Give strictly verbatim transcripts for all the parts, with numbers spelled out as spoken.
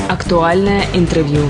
Актуальное интервью.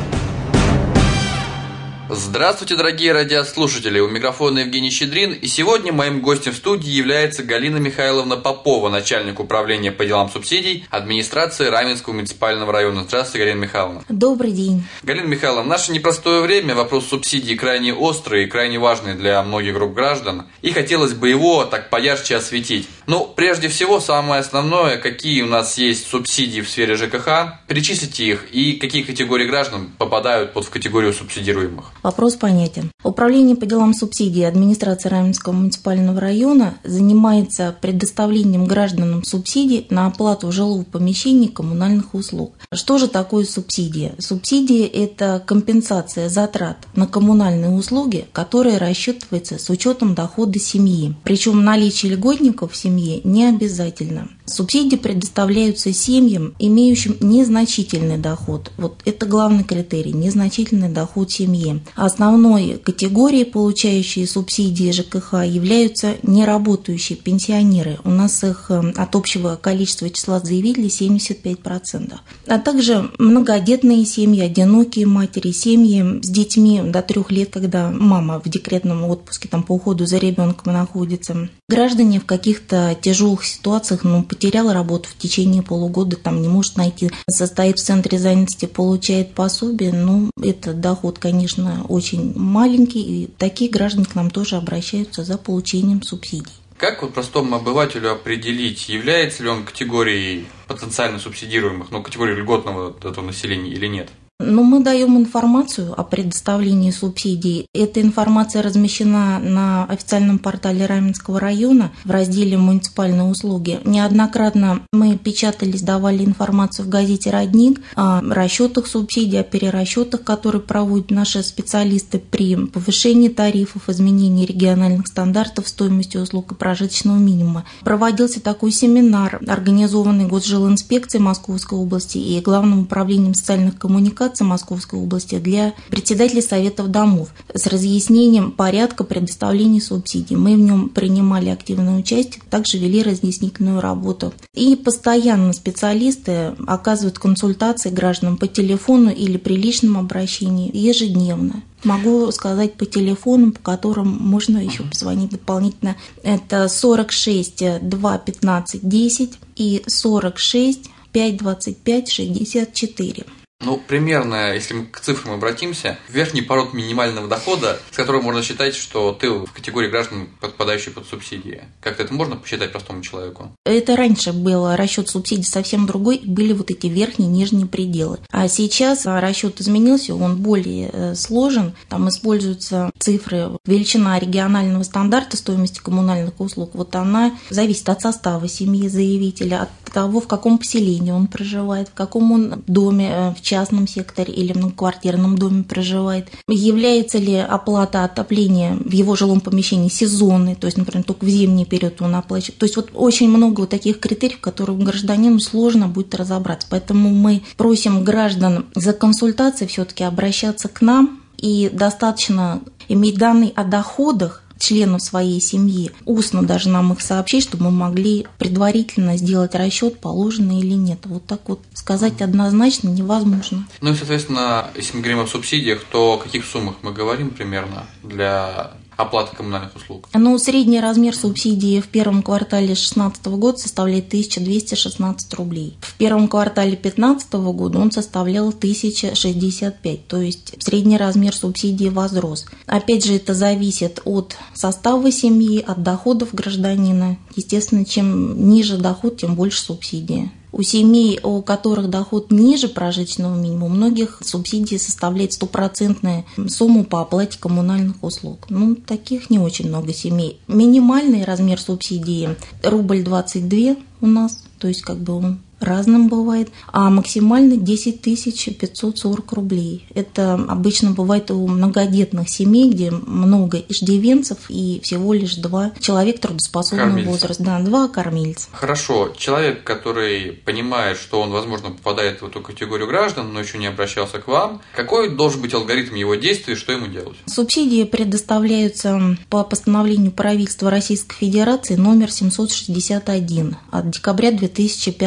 Здравствуйте, дорогие радиослушатели! У микрофона Евгений Щедрин, и сегодня моим гостем в студии является Галина Михайловна Попова, начальник управления по делам субсидий администрации Раменского муниципального района. Здравствуйте, Галина Михайловна. Добрый день. Галина Михайловна, в наше непростое время вопрос субсидий крайне острый и крайне важный для многих групп граждан, и хотелось бы его так поярче осветить. Но прежде всего, самое основное, какие у нас есть субсидии в сфере ЖКХ, перечислите их, и какие категории граждан попадают под в категорию субсидируемых. Вопрос понятен. Управление по делам субсидий администрации Раменского муниципального района занимается предоставлением гражданам субсидий на оплату жилого помещения и коммунальных услуг. Что же такое субсидия? Субсидия – это компенсация затрат на коммунальные услуги, которые рассчитываются с учетом дохода семьи. Причем наличие льготников в семье не обязательно. Субсидии предоставляются семьям, имеющим незначительный доход. Вот это главный критерий – незначительный доход семьи. Основной категорией, получающей субсидии ЖКХ, являются неработающие пенсионеры. У нас их от общего количества числа заявителей семьдесят пять процентов. А также многодетные семьи, одинокие матери, семьи с детьми до трех лет, когда мама в декретном отпуске там, по уходу за ребенком находится. Граждане в каких-то тяжелых ситуациях, ну, потерял работу в течение полугода, там не может найти, состоит в центре занятости, получает пособие, ну, этот доход, конечно, очень маленький, и такие граждане к нам тоже обращаются за получением субсидий. Как вот простому обывателю определить, является ли он категорией потенциально субсидируемых, ну, категорией льготного этого населения или нет? Но мы даем информацию о предоставлении субсидий. Эта информация размещена на официальном портале Раменского района в разделе «Муниципальные услуги». Неоднократно мы печатались, давали информацию в газете «Родник» о расчетах субсидий, о перерасчетах, которые проводят наши специалисты при повышении тарифов, изменении региональных стандартов стоимости услуг и прожиточного минимума. Проводился такой семинар, организованный Госжилинспекцией Московской области и Главным управлением социальных коммуникаций Московской области для председателей советов домов с разъяснением порядка предоставления субсидий. Мы в нем принимали активное участие, также вели разъяснительную работу. И постоянно специалисты оказывают консультации гражданам по телефону или при личном обращении ежедневно. Могу сказать по телефону, по которым можно еще позвонить дополнительно. Это сорок шесть два пятнадцать десять и сорок шесть пять двадцать пять шестьдесят четыре. Ну, примерно, если мы к цифрам обратимся, верхний порог минимального дохода, с которого можно считать, что ты в категории граждан, подпадающих под субсидии. Как-то это можно посчитать простому человеку? Это раньше был расчет субсидий совсем другой, были вот эти верхние и нижние пределы. А сейчас расчет изменился, он более сложен. Там используются цифры, величина регионального стандарта стоимости коммунальных услуг. Вот она зависит от состава семьи заявителя, от того, в каком поселении он проживает, в каком он доме, в частном секторе или в многоквартирном доме проживает. Является ли оплата отопления в его жилом помещении сезонной, то есть, например, только в зимний период он оплачивает. То есть вот очень много вот таких критериев, в которых гражданину сложно будет разобраться. Поэтому мы просим граждан за консультацией все-таки обращаться к нам, и достаточно иметь данные о доходах членов своей семьи, устно даже нам их сообщить, чтобы мы могли предварительно сделать расчет, положено или нет. Вот так вот сказать однозначно невозможно. Ну и, соответственно, если мы говорим о субсидиях, то о каких суммах мы говорим примерно для оплаты коммунальных услуг? Ну, средний размер субсидии в первом квартале две тысячи шестнадцатого года составляет тысяча двести шестнадцать рублей. В первом квартале две тысячи пятнадцатого года он составлял тысяча шестьдесят пять, то есть средний размер субсидии возрос. Опять же, это зависит от состава семьи, от доходов гражданина. Естественно, чем ниже доход, тем больше субсидии. У семей, у которых доход ниже прожиточного минимума, у многих субсидии составляет стопроцентную сумму по оплате коммунальных услуг. Ну, таких не очень много семей. Минимальный размер субсидии рубль двадцать два у нас, то есть как бы он разным бывает, а максимально десять тысяч пятьсот сорок рублей. Это обычно бывает у многодетных семей, где много иждивенцев и всего лишь два человека трудоспособного возраста. Да, два кормильца. Хорошо. Человек, который понимает, что он, возможно, попадает в эту категорию граждан, но еще не обращался к вам, какой должен быть алгоритм его действий, что ему делать? Субсидии предоставляются по постановлению правительства Российской Федерации номер семьсот шестьдесят один от декабря две тысячи пятого года.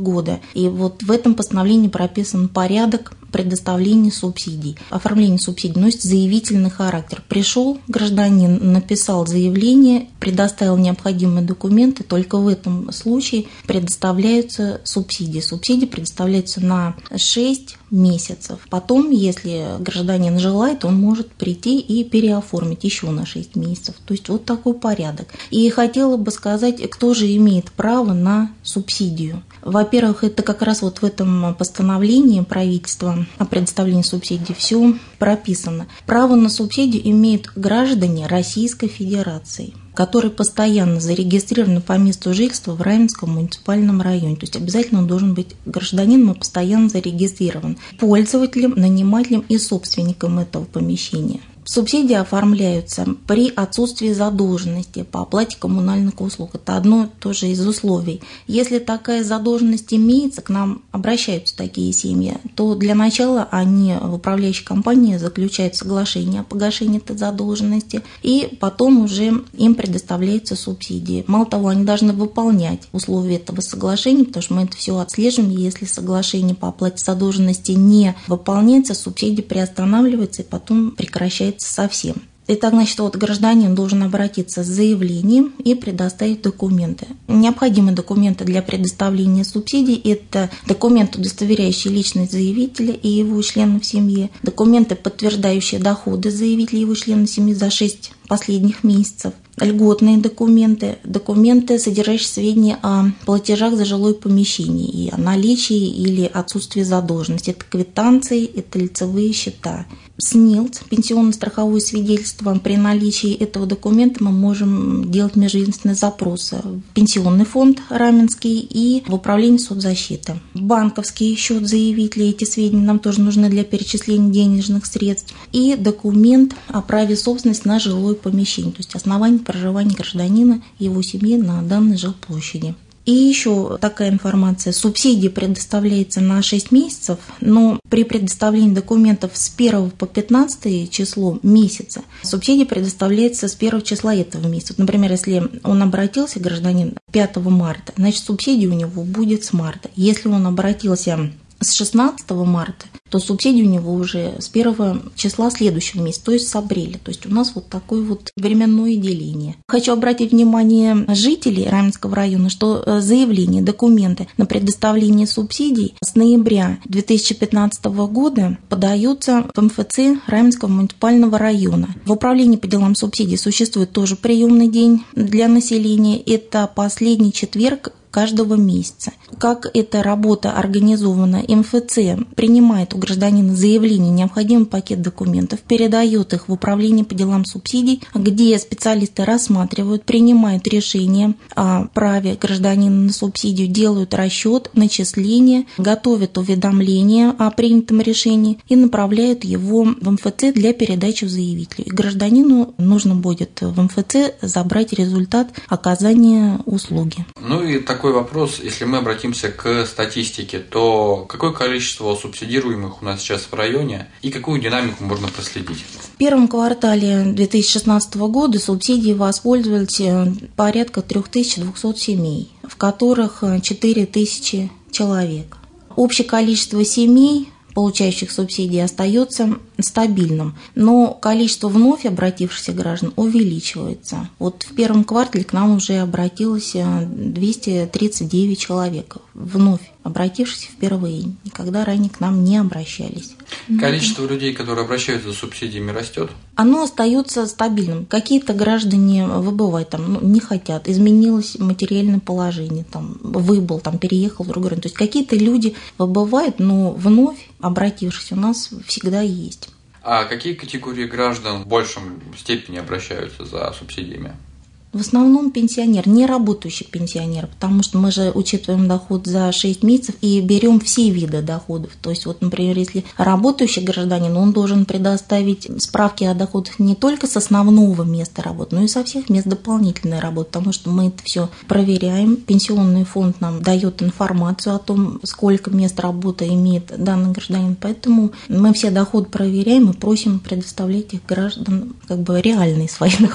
года. И вот в этом постановлении прописан порядок предоставления субсидий. Оформление субсидий носит заявительный характер. Пришел гражданин, написал заявление, предоставил необходимые документы, только в этом случае предоставляются субсидии. Субсидии предоставляются на шесть месяцев. Потом, если гражданин желает, он может прийти и переоформить еще на шесть месяцев. То есть вот такой порядок. И хотела бы сказать, кто же имеет право на субсидию. Во-первых, это как раз вот в этом постановлении правительства о предоставлении субсидий все прописано. Право на субсидию имеют граждане Российской Федерации, которые постоянно зарегистрированы по месту жительства в Раменском муниципальном районе. То есть обязательно он должен быть гражданином и постоянно зарегистрирован, пользователем, нанимателем и собственником этого помещения. Субсидии оформляются при отсутствии задолженности по оплате коммунальных услуг. Это одно тоже из условий. Если такая задолженность имеется, к нам обращаются такие семьи, то для начала они в управляющей компании заключают соглашение о погашении этой задолженности, и потом уже им предоставляются субсидии. Мало того, они должны выполнять условия этого соглашения, потому что мы это все отслеживаем. Если соглашение по оплате задолженности не выполняется, субсидии приостанавливаются и потом прекращается совсем. Итак, значит, вот гражданин должен обратиться с заявлением и предоставить документы. Необходимые документы для предоставления субсидий – это документ, удостоверяющий личность заявителя и его членов семьи, документы, подтверждающие доходы заявителя и его членов семьи за шесть последних месяцев, льготные документы, документы, содержащие сведения о платежах за жилое помещение и о наличии или отсутствии задолженности. Это квитанции, это лицевые счета. СНИЛС, пенсионно-страховое свидетельство. При наличии этого документа мы можем делать межведомственные запросы в Пенсионный фонд Раменский и в Управление соцзащиты. Банковский счет заявителя, эти сведения нам тоже нужны для перечисления денежных средств. И документ о праве собственности на жилое помещение, то есть основание проживания гражданина и его семьи на данной жилплощади. И еще такая информация. Субсидия предоставляется на шесть месяцев, но при предоставлении документов с первого по пятнадцатое число месяца субсидия предоставляется с первого числа этого месяца. Например, если он обратился, гражданин, пятого марта, значит, субсидия у него будет с марта. Если он обратился с шестнадцатого марта, то субсидии у него уже с первого числа следующего месяца, то есть с апреля. То есть у нас вот такое вот временное деление. Хочу обратить внимание жителей Раменского района, что заявления, документы на предоставление субсидий с ноября две тысячи пятнадцатого года подаются в эм эф цэ Раменского муниципального района. В управлении по делам субсидий существует тоже приемный день для населения. Это последний четверг каждого месяца. Как эта работа организована, эм эф цэ принимает у гражданина заявление, необходимый пакет документов, передает их в управление по делам субсидий, где специалисты рассматривают, принимают решение о праве гражданина на субсидию, делают расчет, начисление, готовят уведомление о принятом решении и направляют его в эм эф цэ для передачи заявителю. И гражданину нужно будет в эм эф цэ забрать результат оказания услуги. Ну и такой вопрос, если мы обратимся к статистике, то какое количество субсидируемых у нас сейчас в районе и какую динамику можно проследить? В первом квартале две тысячи шестнадцатого года субсидии воспользовались порядка три тысячи двести семей, в которых четыре тысячи человек. Общее количество семей, получающих субсидии, остается стабильным, но количество вновь обратившихся граждан увеличивается. Вот в первом квартале к нам уже обратилось двести тридцать девять человек, вновь обратившихся впервые, никогда ранее к нам не обращались. Количество людей, которые обращаются за субсидиями, растет? Оно остается стабильным. Какие-то граждане выбывают, там, ну, не хотят, изменилось материальное положение, там, выбыл, там, переехал в другой район. То есть какие-то люди выбывают, но вновь обратившись у нас всегда есть. А какие категории граждан в большем степени обращаются за субсидиями? В основном пенсионер, не работающий пенсионер, потому что мы же учитываем доход за шесть месяцев и берем все виды доходов. То есть, вот, например, если работающий гражданин, он должен предоставить справки о доходах не только с основного места работы, но и со всех мест дополнительной работы, потому что мы это все проверяем. Пенсионный фонд нам дает информацию о том, сколько мест работы имеет данный гражданин, поэтому мы все доходы проверяем и просим предоставлять их гражданам как бы реальные свои доходы.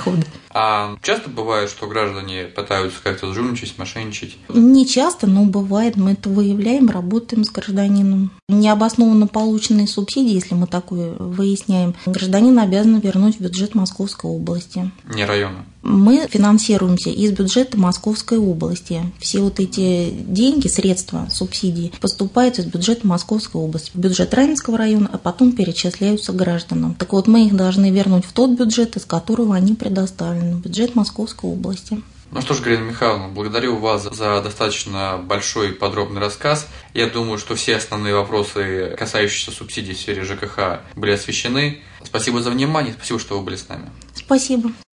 А часто бывает, что граждане пытаются как-то жульничать, мошенничать? Не часто, но бывает. Мы это выявляем, работаем с гражданином. Необоснованно полученные субсидии, если мы такое выясняем, гражданин обязан вернуть в бюджет Московской области. Не района. Мы финансируемся из бюджета Московской области. Все вот эти деньги, средства, субсидии поступают из бюджета Московской области в бюджет Раменского района, а потом перечисляются гражданам. Так вот, мы их должны вернуть в тот бюджет, из которого они предоставлены, в бюджет Московской области. Ну что ж, Галина Михайловна, благодарю вас за достаточно большой и подробный рассказ. Я думаю, что все основные вопросы, касающиеся субсидий в сфере ЖКХ, были освещены. Спасибо за внимание, спасибо, что вы были с нами. Спасибо.